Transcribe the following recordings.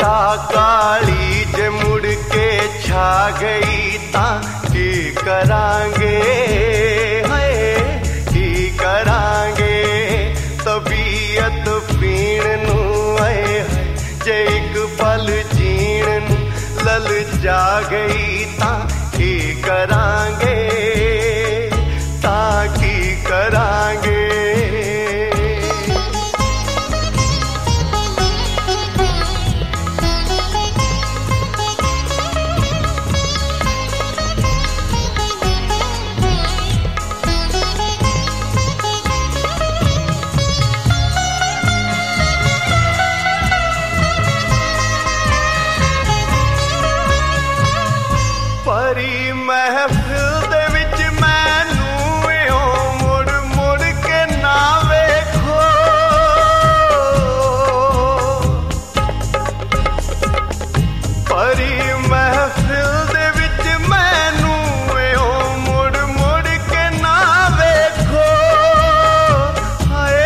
घाटा काली जे मुड़ के छा गई ता की करांगे है की करांगे तबीयत पीण नू है जे एक पल जीण लल जा गई ता की करांगे ता की करांगे। परी महफिल दे विच मैनू इहों मुड़ मुड़ के ना वेखो परी महफिल दे विच मैनू इहों मुड़ मुड़ के ना वेखो हाय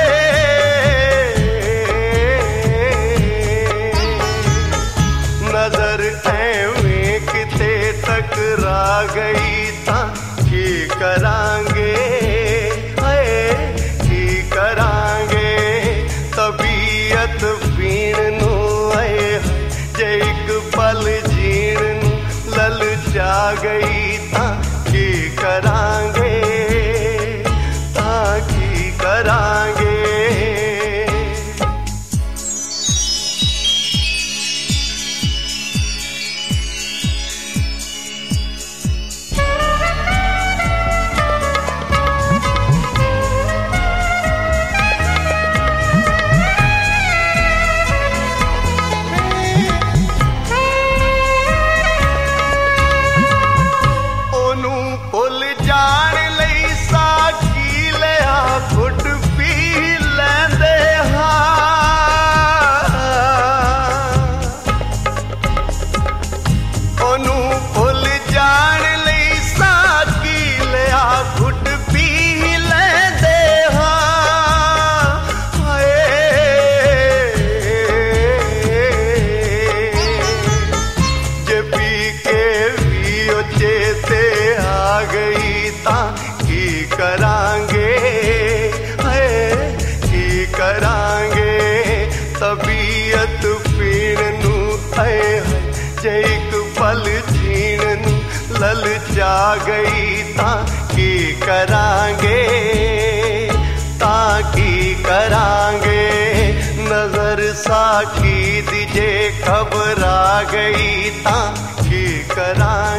नजर ऐवें किते टकरा गई ता की करांगे है की करांगे तबीयत पीण नू है जे एक पल जीण लल जा गई ता की करांगे ता की करांगे। भुल जाण लई साखी लिया घुट पी लैंदे ओनू भुल जाण लई साखी लिया घुट पी लैंदे हाय जे पी के भी ओ चेते आ गई ता की करांगे है की करांगे तबीयत पीण नू है जे एक पल जीण नू लल जा गई ता की करांगे ता की करांगे। नजर साखी दी जे खबर आ गई ता की करांगे।